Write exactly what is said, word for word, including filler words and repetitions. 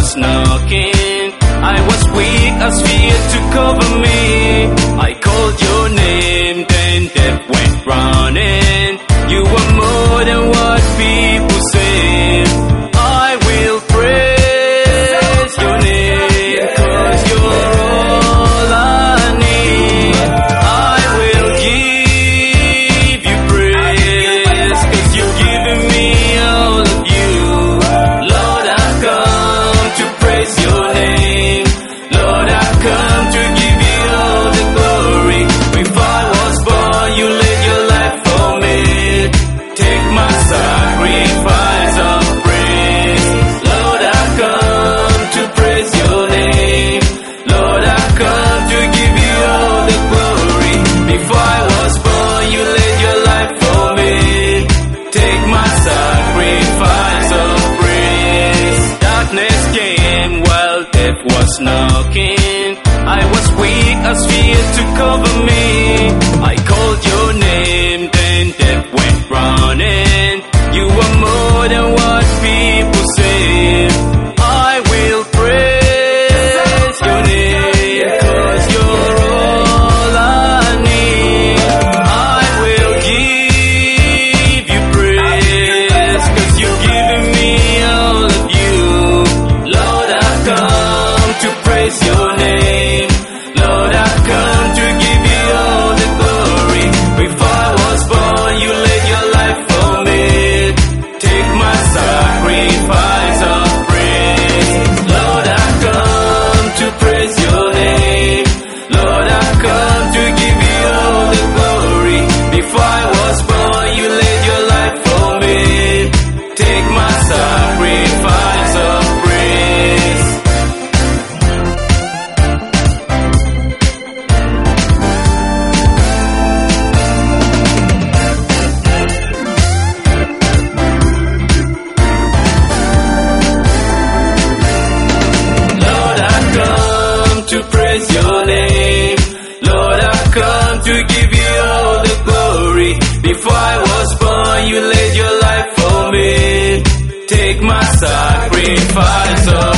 was knocking, I was weak as fear took over me. I called your name, then death went running. You were more than what people say. I will praise your name, 'cause you're all I need. I will give you praise, 'cause you've given me all of you. Lord, I've come to praise your name. Lord, I've come to give you all the glory. Before I was born, you laid your life for me. Take my sacrifice of praise. Lord, I've come to praise your name. Lord, I've come to give you all the glory. Before I was born, you laid your life for me. Take my sacrifice of praise. Darkness came while death was knocking. I was weak as fear took over me. I called your name, then death went running. You were more than what people say. I will praise your name, 'cause you're all I need. I will give you praise, 'cause you've given me all of you. Lord, I've come to praise your name. Lord, I've come to give you all the glory. Before I was born, you laid your life for me. Take my sacrifice of praise. Lord, I've come to praise your name. Lord, I've come to give you all the glory. Before I was born, you laid your life for me. Take my sacrifice of praise. Lord, I've come to praise your name. Lord, I've come to give you all the glory. Before I was born, you laid your life for me. Take my sacrifice of